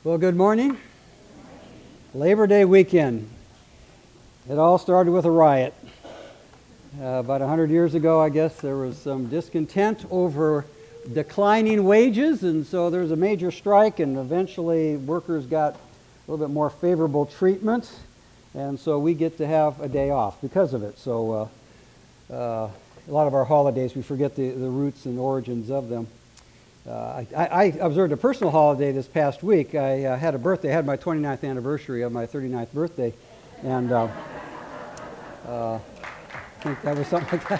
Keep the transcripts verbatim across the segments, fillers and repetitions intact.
Well, good morning. Labor Day weekend. It all started with a riot. Uh, about one hundred years ago, I guess, there was some discontent over declining wages, and so there was a major strike, and eventually workers got a little bit more favorable treatment, and so we get to have a day off because of it. So uh, uh, a lot of our holidays, we forget the, the roots and origins of them. Uh, I, I observed a personal holiday this past week. I uh, had a birthday. I had my twenty-ninth anniversary of my thirty-ninth birthday, and uh, uh, I think that was something like that.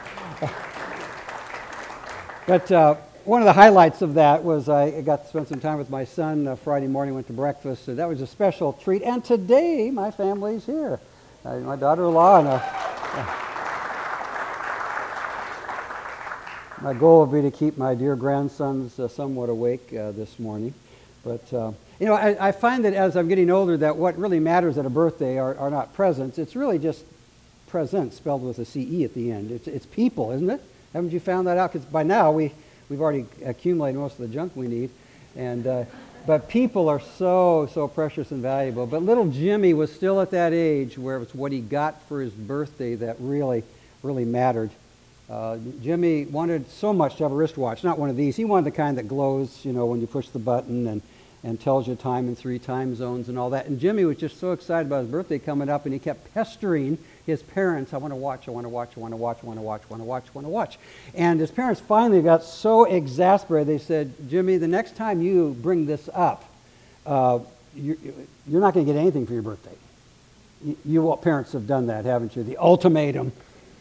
But uh, one of the highlights of that was I got to spend some time with my son uh, Friday morning, went to breakfast, so that was a special treat. And today, my family's here. Uh, my daughter-in-law and a... Uh, My goal would be to keep my dear grandsons uh, somewhat awake uh, this morning. But, uh, you know, I, I find that as I'm getting older that what really matters at a birthday are, are not presents. It's really just presents spelled with a C E at the end. It's, it's people, isn't it? Haven't you found that out? Because by now we, we've already accumulated most of the junk we need. And, uh, but people are so, so precious and valuable. But little Jimmy was still at that age where it was what he got for his birthday that really, really mattered. Uh, Jimmy wanted so much to have a wristwatch, not one of these. He wanted the kind that glows, you know, when you push the button and, and tells you time in three time zones and all that. And Jimmy was just so excited about his birthday coming up, and he kept pestering his parents, I want to watch, I want to watch, I want to watch, I want to watch, I want to watch, I want to watch. And his parents finally got so exasperated, they said, Jimmy, the next time you bring this up, uh, you're, you're not going to get anything for your birthday. You, you parents have done that, haven't you? The ultimatum.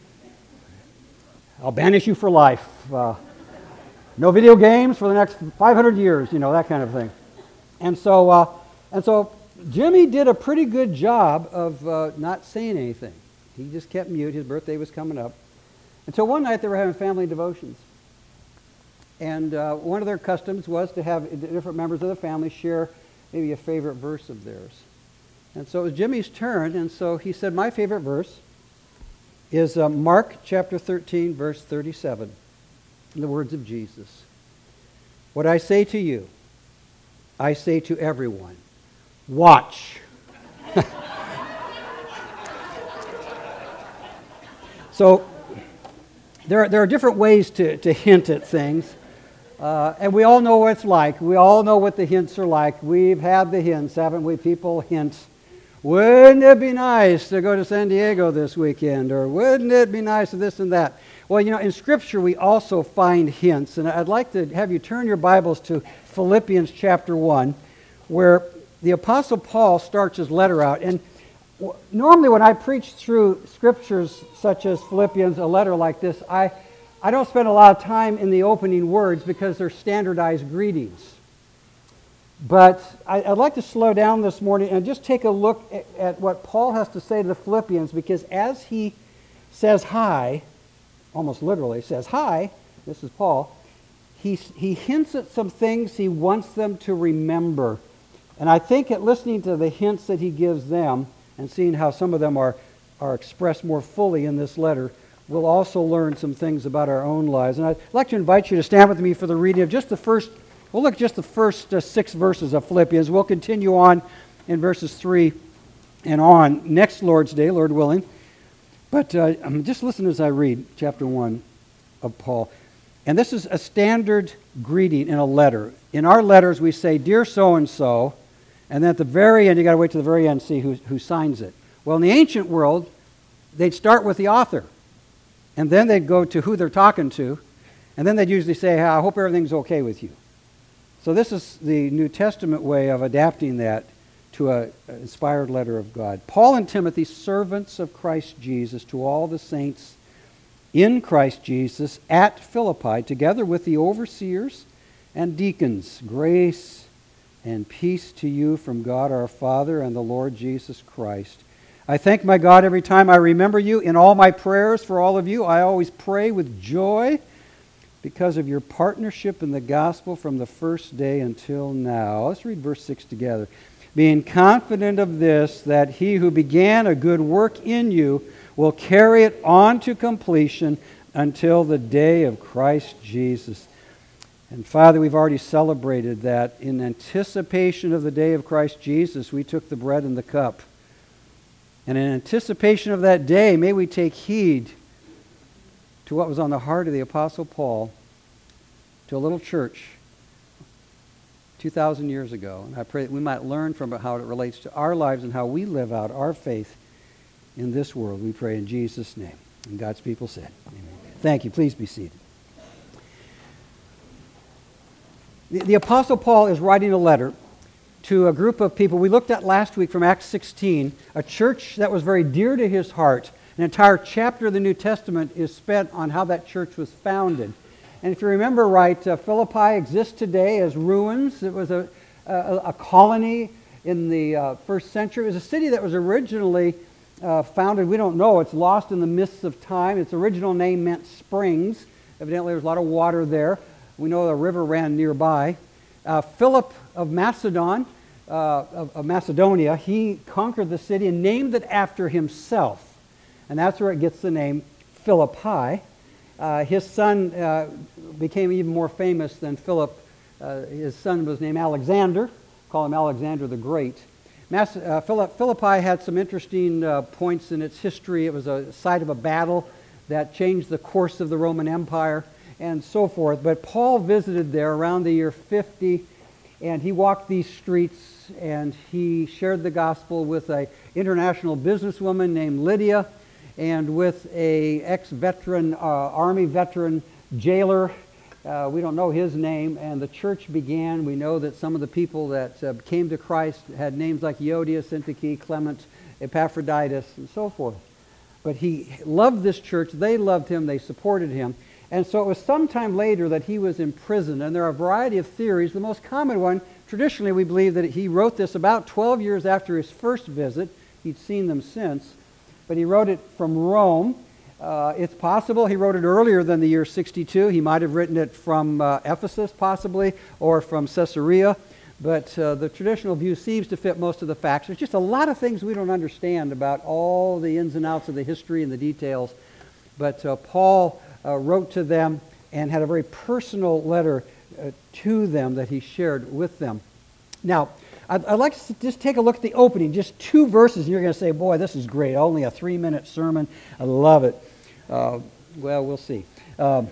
I'll banish you for life. Uh, no video games for the next five hundred years, you know, that kind of thing. And so, uh, and so Jimmy did a pretty good job of uh, not saying anything. He just kept mute. His birthday was coming up. Until one night they were having family devotions. And uh, one of their customs was to have different members of the family share maybe a favorite verse of theirs. And so it was Jimmy's turn, and so he said, my favorite verse is uh, Mark chapter thirteen, verse thirty-seven, in the words of Jesus. What I say to you, I say to everyone, watch. So there are, there are different ways to, to hint at things, uh, and we all know what it's like. We all know what the hints are like. We've had the hints, haven't we? People hint. Wouldn't it be nice to go to San Diego this weekend? Or wouldn't it be nice to this and that? Well, you know, in Scripture we also find hints. And I'd like to have you turn your Bibles to Philippians chapter one, where the Apostle Paul starts his letter out. And normally when I preach through Scriptures such as Philippians, a letter like this, I, I don't spend a lot of time in the opening words because they're standardized greetings. But I, I'd like to slow down this morning and just take a look at, at what Paul has to say to the Philippians, because as he says hi, almost literally says hi, this is Paul, he, he hints at some things he wants them to remember. And I think at listening to the hints that he gives them and seeing how some of them are, are expressed more fully in this letter, we'll also learn some things about our own lives. And I'd like to invite you to stand with me for the reading of just the first We'll look at just the first uh, six verses of Philippians. We'll continue on in verses three and on next Lord's Day, Lord willing. But uh, just listen as I read chapter one of Paul. And this is a standard greeting in a letter. In our letters, we say, Dear so-and-so, and then at the very end, you got to wait to the very end to see who, who signs it. Well, in the ancient world, they'd start with the author, and then they'd go to who they're talking to, and then they'd usually say, I hope everything's okay with you. So this is the New Testament way of adapting that to an inspired letter of God. Paul and Timothy, servants of Christ Jesus, to all the saints in Christ Jesus at Philippi, together with the overseers and deacons, grace and peace to you from God our Father and the Lord Jesus Christ. I thank my God every time I remember you. In all my prayers for all of you, I always pray with joy because of your partnership in the gospel from the first day until now. Let's read verse six together. Being confident of this, that he who began a good work in you will carry it on to completion until the day of Christ Jesus. And Father, we've already celebrated that in anticipation of the day of Christ Jesus, we took the bread and the cup. And in anticipation of that day, may we take heed to what was on the heart of the Apostle Paul to a little church two thousand years ago. And I pray that we might learn from it how it relates to our lives and how we live out our faith in this world. We pray in Jesus' name. And God's people said, amen. Thank you. Please be seated. The, the Apostle Paul is writing a letter to a group of people we looked at last week from Acts sixteen, a church that was very dear to his heart. An entire chapter of the New Testament is spent on how that church was founded. And if you remember right, uh, Philippi exists today as ruins. It was a, a, a colony in the uh, first century. It was a city that was originally uh, founded, we don't know, it's lost in the mists of time. Its original name meant springs. Evidently there was a lot of water there. We know a river ran nearby. Uh, Philip of Macedon, uh, of, of Macedonia, he conquered the city and named it after himself. And that's where it gets the name Philippi. Uh, his son uh, became even more famous than Philip. Uh, his son was named Alexander. Call him Alexander the Great. Mas- uh, Philip, Philippi had some interesting uh, points in its history. It was a site of a battle that changed the course of the Roman Empire and so forth. But Paul visited there around the year fifty, and he walked these streets, and he shared the gospel with an international businesswoman named Lydia, and with a ex-veteran, uh, Army veteran jailer. Uh, we don't know his name, and the church began. We know that some of the people that uh, came to Christ had names like Euodia, Syntyche, Clement, Epaphroditus, and so forth. But he loved this church. They loved him. They supported him. And so it was sometime later that he was imprisoned, and there are a variety of theories. The most common one, traditionally we believe that he wrote this about twelve years after his first visit. He'd seen them since. But he wrote it from Rome. Uh, it's possible he wrote it earlier than the year sixty-two. He might have written it from uh, Ephesus, possibly, or from Caesarea. But uh, the traditional view seems to fit most of the facts. There's just a lot of things we don't understand about all the ins and outs of the history and the details. But uh, Paul uh, wrote to them and had a very personal letter uh, to them that he shared with them. Now, I'd, I'd like to just take a look at the opening, just two verses, and you're going to say, boy, this is great. Only a three-minute sermon. I love it. Uh, well, we'll see. Um,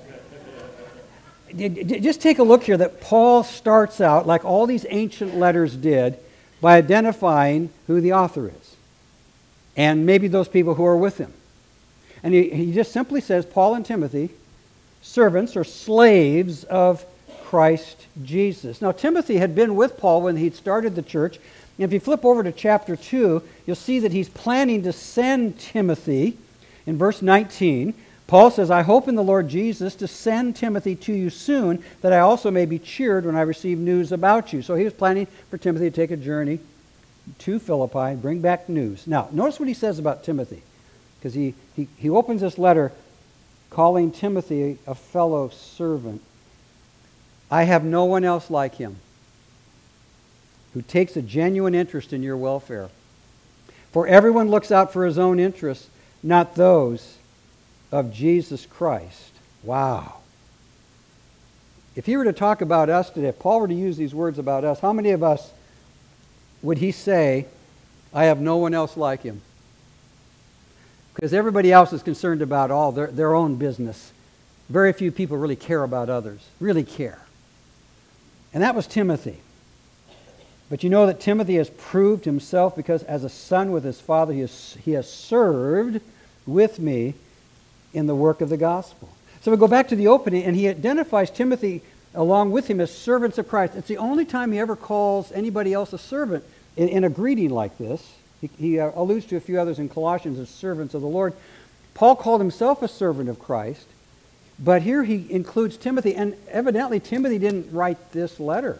just take a look here that Paul starts out, like all these ancient letters did, by identifying who the author is, and maybe those people who are with him. And he, he just simply says, Paul and Timothy, servants or slaves of Christ Jesus. Now, Timothy had been with Paul when he'd started the church. And if you flip over to chapter two, you'll see that he's planning to send Timothy. In verse nineteen, Paul says, I hope in the Lord Jesus to send Timothy to you soon, that I also may be cheered when I receive news about you. So he was planning for Timothy to take a journey to Philippi and bring back news. Now, notice what he says about Timothy, because he, he, he opens this letter calling Timothy a fellow servant. I have no one else like him who takes a genuine interest in your welfare. For everyone looks out for his own interests, not those of Jesus Christ. Wow. If he were to talk about us today, if Paul were to use these words about us, how many of us would he say, I have no one else like him? Because everybody else is concerned about all their, their own business. Very few people really care about others, really care. And that was Timothy. But you know that Timothy has proved himself because as a son with his father, he has, he has served with me in the work of the gospel. So we go back to the opening, and he identifies Timothy along with him as servants of Christ. It's the only time he ever calls anybody else a servant in, in a greeting like this. He, he uh, alludes to a few others in Colossians as servants of the Lord. Paul called himself a servant of Christ. But here he includes Timothy, and evidently Timothy didn't write this letter.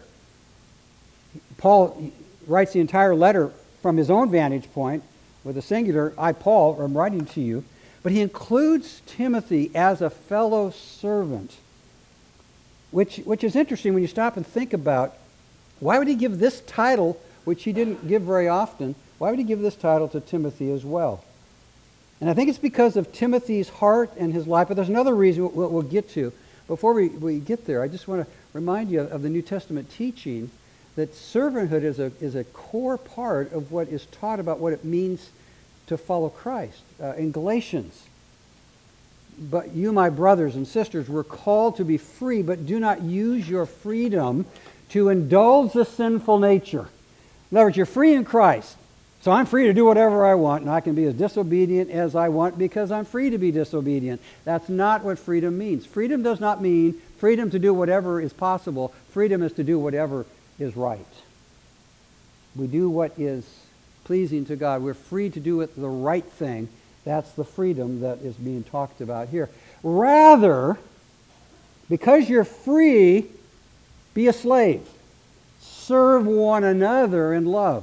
Paul writes the entire letter from his own vantage point with a singular, I, Paul, am writing to you. But he includes Timothy as a fellow servant, which, which is interesting when you stop and think about why would he give this title, which he didn't give very often, why would he give this title to Timothy as well? And I think it's because of Timothy's heart and his life. But there's another reason we'll, we'll get to. Before we, we get there, I just want to remind you of the New Testament teaching that servanthood is a, is a core part of what is taught about what it means to follow Christ. Uh, in Galatians, but you, my brothers and sisters, were called to be free, but do not use your freedom to indulge the sinful nature. In other words, you're free in Christ. So I'm free to do whatever I want, and I can be as disobedient as I want because I'm free to be disobedient. That's not what freedom means. Freedom does not mean freedom to do whatever is possible. Freedom is to do whatever is right. We do what is pleasing to God. We're free to do it the right thing. That's the freedom that is being talked about here. Rather, because you're free, be a slave. Serve one another in love.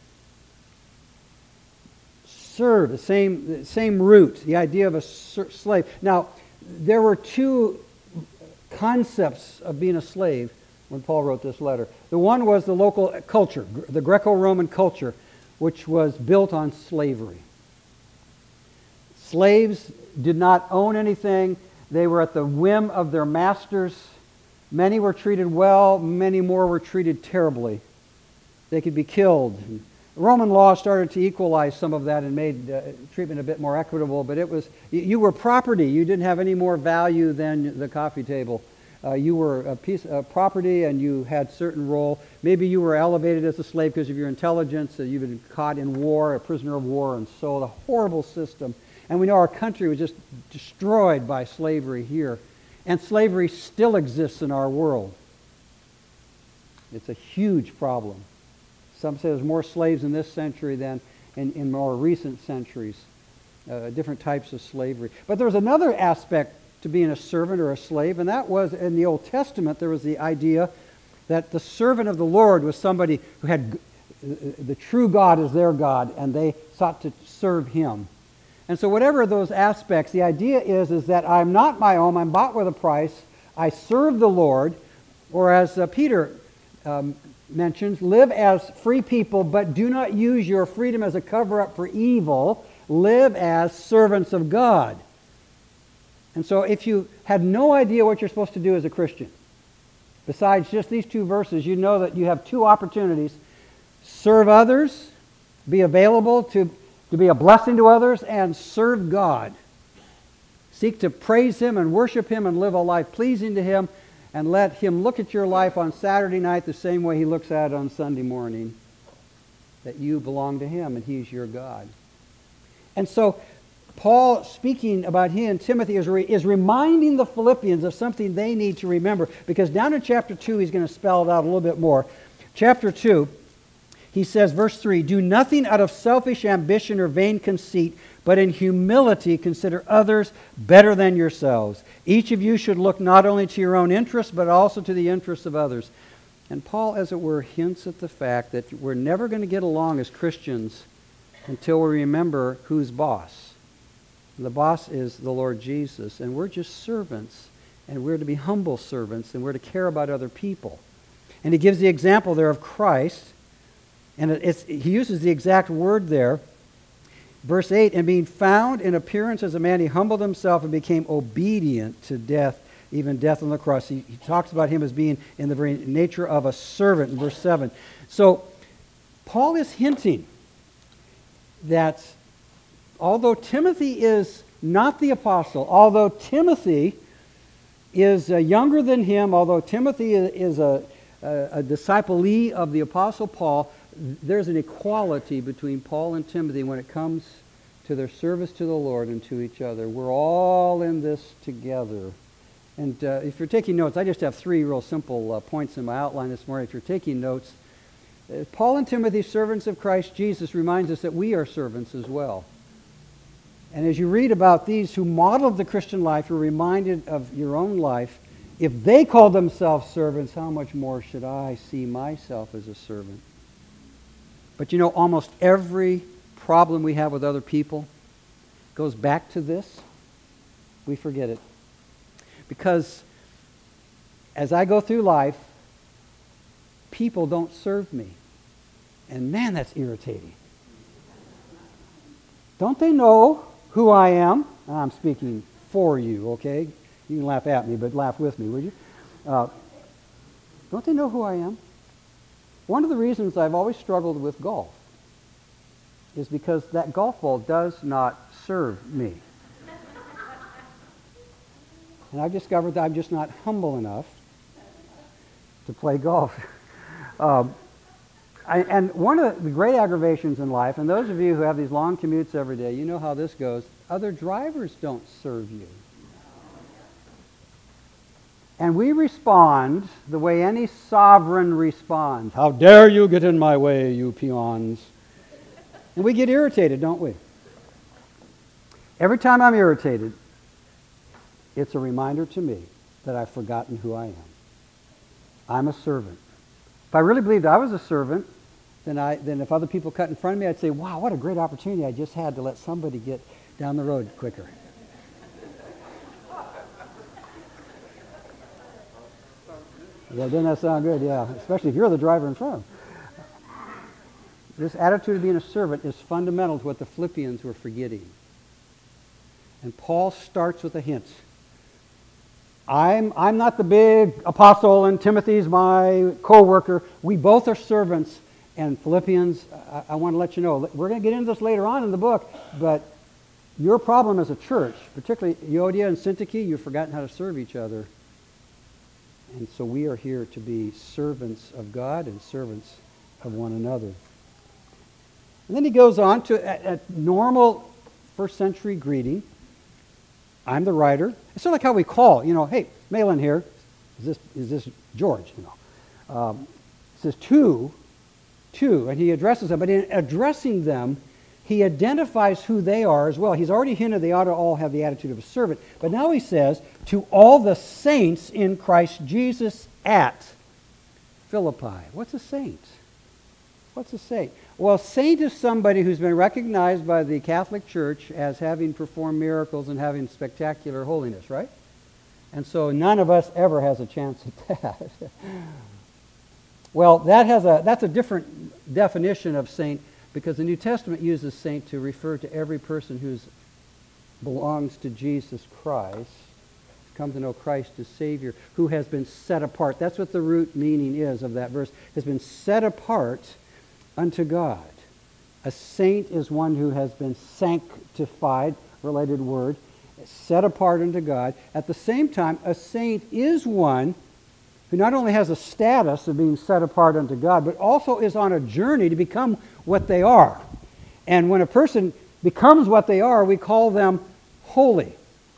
Serve, the same, the same root, the idea of a slave. Now, there were two concepts of being a slave when Paul wrote this letter. The one was the local culture, the Greco-Roman culture, which was built on slavery. Slaves did not own anything. They were at the whim of their masters. Many were treated well, many more were treated terribly. They could be killed. Roman law started to equalize some of that and made uh, treatment a bit more equitable, but it was, you, you were property. You didn't have any more value than the coffee table. Uh, you were a piece of property and you had certain role. Maybe you were elevated as a slave because of your intelligence. Uh, you've been caught in war, a prisoner of war, and so a horrible system. And we know our country was just destroyed by slavery here. And slavery still exists in our world. It's a huge problem. Some say there's more slaves in this century than in, in more recent centuries. Uh, different types of slavery. But there's another aspect to being a servant or a slave, and that was in the Old Testament there was the idea that the servant of the Lord was somebody who had the true God as their God, and they sought to serve Him. And so whatever those aspects, the idea is, is that I'm not my own, I'm bought with a price, I serve the Lord, or as uh, Peter um, mentions, live as free people, but do not use your freedom as a cover-up for evil. Live as servants of God. And so if you had no idea what you're supposed to do as a Christian, besides just these two verses, you know that you have two opportunities. Serve others, be available to, to be a blessing to others, and serve God. Seek to praise Him and worship Him and live a life pleasing to Him, and let Him look at your life on Saturday night the same way He looks at it on Sunday morning, that you belong to Him and He's your God. And so Paul, speaking about he and Timothy, is, re, is reminding the Philippians of something they need to remember, because down in chapter two, he's going to spell it out a little bit more. Chapter two, he says, verse three, do nothing out of selfish ambition or vain conceit, but in humility consider others better than yourselves. Each of you should look not only to your own interests, but also to the interests of others. And Paul, as it were, hints at the fact that we're never going to get along as Christians until we remember who's boss. The boss is the Lord Jesus, and we're just servants, and we're to be humble servants, and we're to care about other people. And he gives the example there of Christ, and it's, he uses the exact word there. Verse eight, and being found in appearance as a man, he humbled himself and became obedient to death, even death on the cross. He, he talks about him as being in the very nature of a servant in verse seven. So Paul is hinting that although Timothy is not the apostle, although Timothy is uh, younger than him, although Timothy is a, a, a disciple of the apostle Paul, there's an equality between Paul and Timothy when it comes to their service to the Lord and to each other. We're all in this together. And uh, if you're taking notes, I just have three real simple uh, points in my outline this morning. If you're taking notes, uh, Paul and Timothy, servants of Christ Jesus, reminds us that we are servants as well. And as you read about these who modeled the Christian life, you're reminded of your own life. If they call themselves servants, how much more should I see myself as a servant? But you know, almost every problem we have with other people goes back to this. We forget it. Because as I go through life, people don't serve me. And man, that's irritating. Don't they know who I am? I'm speaking for you, okay? You can laugh at me, but laugh with me, would you? Uh, Don't they know who I am? One of the reasons I've always struggled with golf is because that golf ball does not serve me. And I've discovered that I'm just not humble enough to play golf. um, I, and one of the great aggravations in life, and those of you who have these long commutes every day, you know how this goes, other drivers don't serve you. And we respond the way any sovereign responds. How dare you get in my way, you peons? And we get irritated, don't we? Every time I'm irritated, it's a reminder to me that I've forgotten who I am. I'm a servant. If I really believed I was a servant, then, I, then if other people cut in front of me, I'd say, wow, what a great opportunity I just had to let somebody get down the road quicker. Yeah, doesn't that sound good? Yeah, especially if you're the driver in front of them. This attitude of being a servant is fundamental to what the Philippians were forgetting. And Paul starts with a hint. I'm, I'm not the big apostle, and Timothy's my co-worker. We both are servants. And Philippians, I, I want to let you know, we're going to get into this later on in the book, but your problem as a church, particularly Euodia and Syntyche, you've forgotten how to serve each other. And so we are here to be servants of God and servants of one another. And then he goes on to a, a normal first century greeting. I'm the writer. It's sort of like how we call, you know, hey, Malin here. Is this is this George? You know, um, it says to, to, and he addresses them. But in addressing them, he identifies who they are as well. He's already hinted they ought to all have the attitude of a servant. But now he says, to all the saints in Christ Jesus at Philippi. What's a saint? What's a saint? Well, saint is somebody who's been recognized by the Catholic Church as having performed miracles and having spectacular holiness, right? And so none of us ever has a chance at that. Well, that has a that's a different definition of saint, because the New Testament uses saint to refer to every person who belongs to Jesus Christ, come to know Christ as Savior, who has been set apart. That's what the root meaning is of that verse, has been set apart unto God. A saint is one who has been sanctified, related word, set apart unto God. At the same time, a saint is one who not only has a status of being set apart unto God, but also is on a journey to become what they are. And when a person becomes what they are, we call them holy,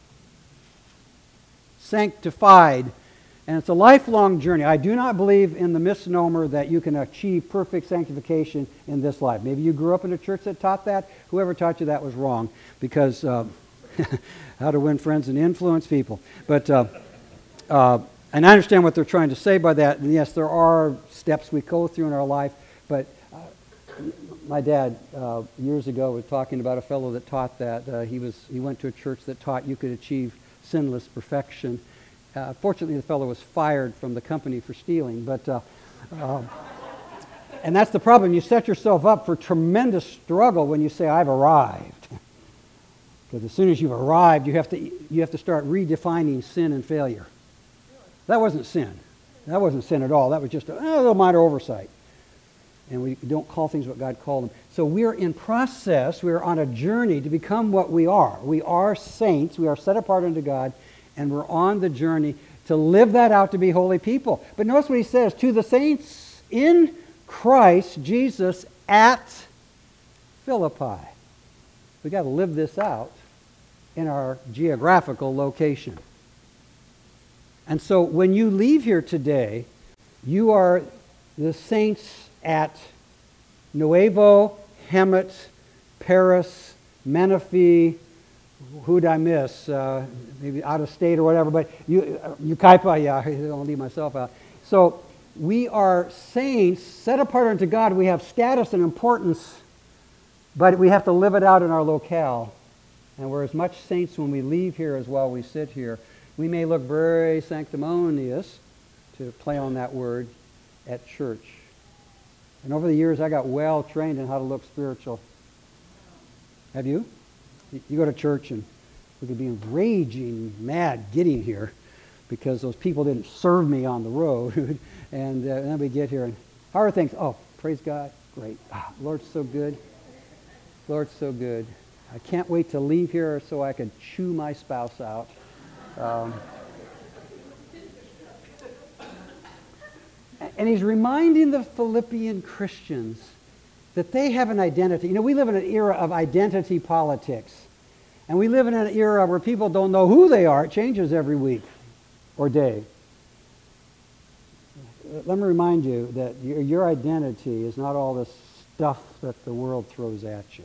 sanctified. And it's a lifelong journey. I do not believe in the misnomer that you can achieve perfect sanctification in this life. Maybe you grew up in a church that taught that. Whoever taught you that was wrong, because uh, how to win friends and influence people. But uh, uh, and I understand what they're trying to say by that. And yes, there are steps we go through in our life. But uh, my dad uh, years ago was talking about a fellow that taught that. Uh, he was he went to a church that taught you could achieve sinless perfection. Uh, fortunately, the fellow was fired from the company for stealing, but uh, uh, and that's the problem. You set yourself up for tremendous struggle when you say, "I've arrived," because as soon as you've arrived, you have to you have to start redefining sin and failure. That wasn't sin. That wasn't sin at all. That was just a, a little minor oversight, and we don't call things what God called them. So we're in process. We're on a journey to become what we are. We are saints. We are set apart unto God. And we're on the journey to live that out to be holy people. But notice what he says, to the saints in Christ Jesus at Philippi. We've got to live this out in our geographical location. And so when you leave here today, you are the saints at Nuevo, Hemet, Paris, Menifee. Who'd I miss? Uh, maybe out of state or whatever, but you, uh, Yucaipa, yeah, I don't leave myself out. So we are saints set apart unto God. We have status and importance, but we have to live it out in our locale. And we're as much saints when we leave here as while we sit here. We may look very sanctimonious, to play on that word, at church. And over the years, I got well trained in how to look spiritual. Have you? You go to church and we could be raging mad getting here, because those people didn't serve me on the road. and, uh, and then we get here, and how are things? Oh, praise God, great. Ah, Lord's so good. Lord's so good. I can't wait to leave here so I can chew my spouse out. Um, and he's reminding the Philippian Christians that they have an identity. You know, we live in an era of identity politics. And we live in an era where people don't know who they are. It changes every week or day. Let me remind you that your, your identity is not all this stuff that the world throws at you.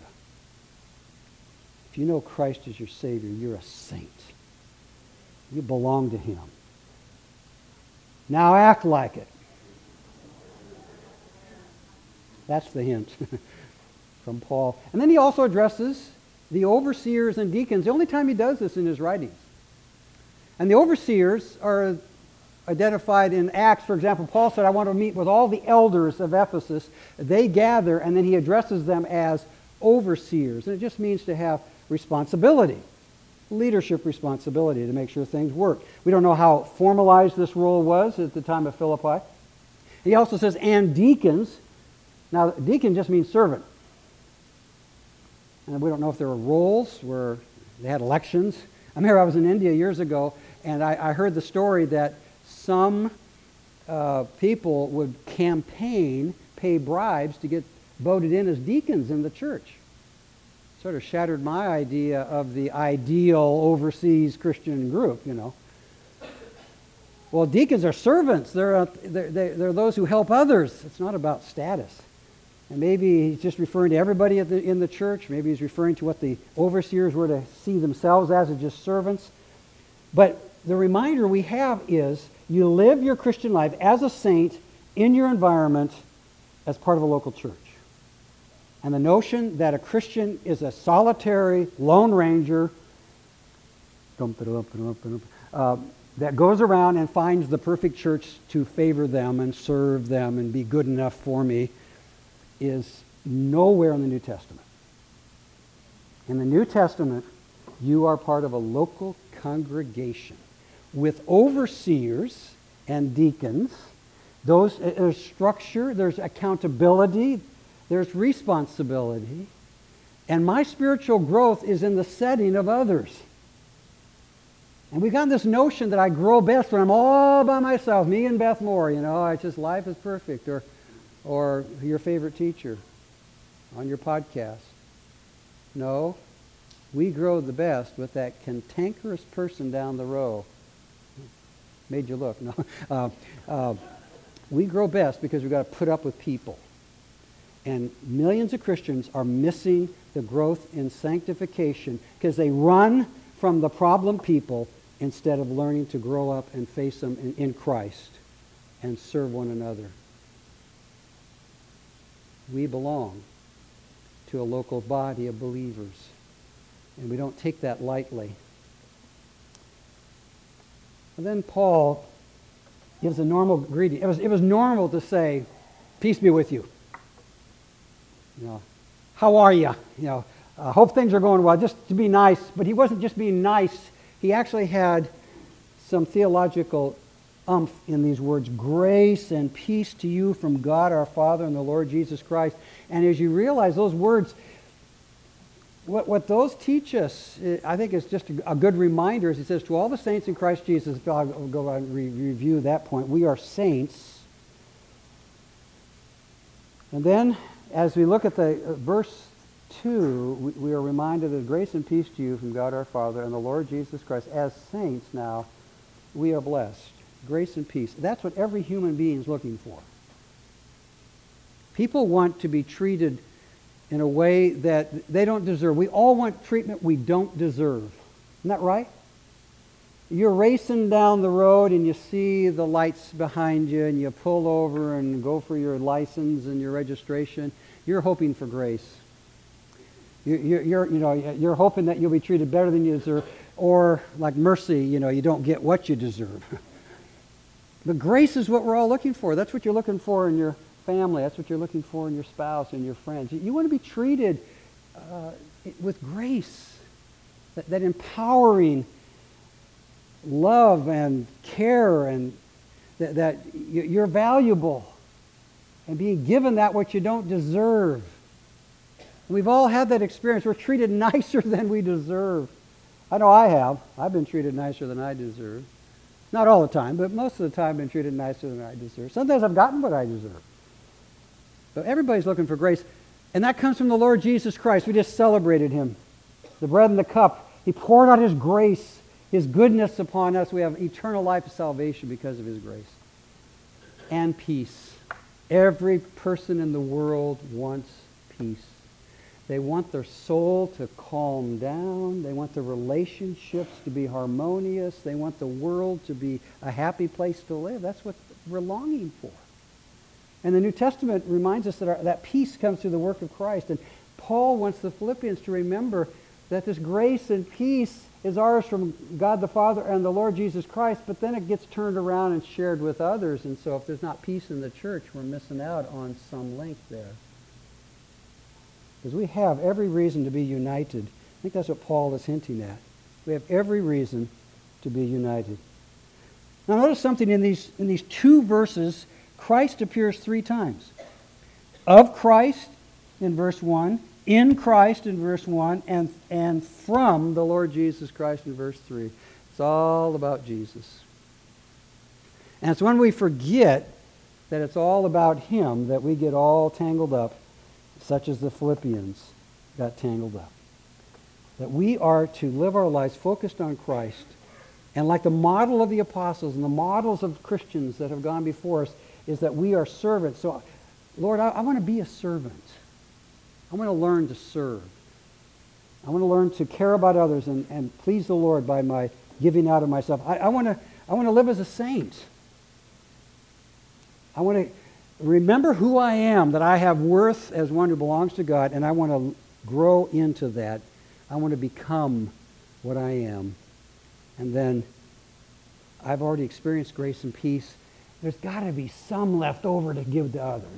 If you know Christ as your Savior, you're a saint. You belong to Him. Now act like it. That's the hint from Paul. And then he also addresses the overseers and deacons. The only time he does this in his writings. And the overseers are identified in Acts. For example, Paul said, I want to meet with all the elders of Ephesus. They gather, and then he addresses them as overseers. And it just means to have responsibility, leadership responsibility to make sure things work. We don't know how formalized this role was at the time of Philippi. He also says, and deacons. Now, deacon just means servant. And we don't know if there were roles where they had elections. I remember I was in India years ago, and I, I heard the story that some uh, people would campaign, pay bribes to get voted in as deacons in the church. Sort of shattered my idea of the ideal overseas Christian group, you know. Well, deacons are servants. They're, uh, they're, they're those who help others. It's not about status. And maybe he's just referring to everybody at the, in the church. Maybe he's referring to what the overseers were to see themselves as, as just servants. But the reminder we have is you live your Christian life as a saint in your environment as part of a local church. And the notion that a Christian is a solitary lone ranger uh, that goes around and finds the perfect church to favor them and serve them and be good enough for me is nowhere in the New Testament. In the New Testament, you are part of a local congregation with overseers and deacons. Those, there's structure, there's accountability, there's responsibility. And my spiritual growth is in the setting of others. And we've got this notion that I grow best when I'm all by myself, me and Beth Moore, you know, it's just life is perfect, or or your favorite teacher on your podcast. No, we grow the best with that cantankerous person down the row. Made you look. No, uh, uh, we grow best because we've got to put up with people. And millions of Christians are missing the growth in sanctification because they run from the problem people instead of learning to grow up and face them in, in Christ and serve one another. We belong to a local body of believers, and we don't take that lightly. And then Paul gives a normal greeting. It was, it was normal to say, peace be with you. You know, how are you? You know, I hope things are going well, just to be nice. But he wasn't just being nice. He actually had some theological umph in these words. Grace and peace to you from God our Father and the Lord Jesus Christ. And as you realize those words, what, what those teach us, I think is just a, a good reminder. As he says, to all the saints in Christ Jesus, if I'll go and re- review that point, we are saints. And then as we look at the uh, verse two, we, we are reminded of grace and peace to you from God our Father and the Lord Jesus Christ. As saints now, we are blessed. Grace and peace. That's what every human being is looking for. People want to be treated in a way that they don't deserve. We all want treatment we don't deserve. Isn't that right? You're racing down the road and you see the lights behind you and you pull over and go for your license and your registration. You're hoping for grace. You're, you're, you know, you're hoping that you'll be treated better than you deserve, or like mercy, you know, you don't get what you deserve. But grace is what we're all looking for. That's what you're looking for in your family. That's what you're looking for in your spouse and your friends. You want to be treated uh, with grace, that, that empowering love and care, and that, that you're valuable, and being given that which you don't deserve. We've all had that experience. We're treated nicer than we deserve. I know I have. I've been treated nicer than I deserve. Not all the time, but most of the time I've been treated nicer than I deserve. Sometimes I've gotten what I deserve. But everybody's looking for grace. And that comes from the Lord Jesus Christ. We just celebrated him. The bread and the cup. He poured out his grace, his goodness upon us. We have eternal life of salvation because of his grace. And peace. Every person in the world wants peace. They want their soul to calm down. They want their relationships to be harmonious. They want the world to be a happy place to live. That's what we're longing for. And the New Testament reminds us that our, that peace comes through the work of Christ. And Paul wants the Philippians to remember that this grace and peace is ours from God the Father and the Lord Jesus Christ, but then it gets turned around and shared with others. And so if there's not peace in the church, we're missing out on some link there. Because we have every reason to be united. I think that's what Paul is hinting at. We have every reason to be united. Now notice something in these, in these two verses. Christ appears three times. Of Christ in verse one, in Christ in verse one, and, and from the Lord Jesus Christ in verse three. It's all about Jesus. And it's when we forget that it's all about him that we get all tangled up, such as the Philippians got tangled up. That we are to live our lives focused on Christ. And like the model of the apostles and the models of Christians that have gone before us, is that we are servants. So, Lord, I, I want to be a servant. I want to learn to serve. I want to learn to care about others and, and please the Lord by my giving out of myself. I, I want to I want to live as a saint. I want to remember who I am, that I have worth as one who belongs to God, and I want to grow into that. I want to become what I am. And then I've already experienced grace and peace. There's got to be some left over to give to others.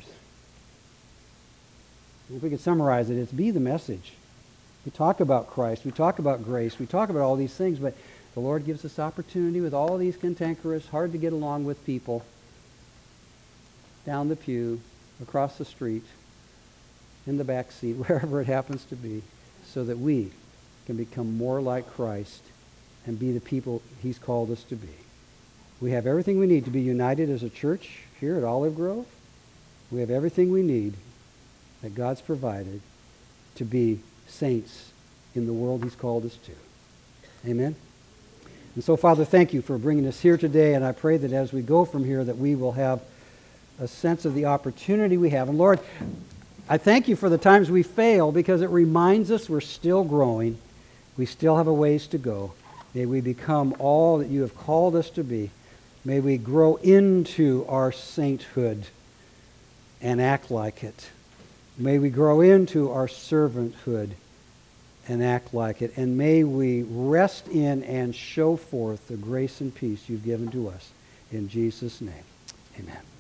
If we could summarize it, it's be the message. We talk about Christ. We talk about grace. We talk about all these things, but the Lord gives us opportunity with all these cantankerous, hard to get along with people down the pew, across the street, in the back seat, wherever it happens to be, so that we can become more like Christ and be the people he's called us to be. We have everything we need to be united as a church here at Olive Grove. We have everything we need that God's provided to be saints in the world he's called us to. Amen? And so, Father, thank you for bringing us here today, and I pray that as we go from here that we will have a sense of the opportunity we have. And Lord, I thank you for the times we fail, because it reminds us we're still growing. We still have a ways to go. May we become all that you have called us to be. May we grow into our sainthood and act like it. May we grow into our servanthood and act like it. And may we rest in and show forth the grace and peace you've given to us. In Jesus' name, amen.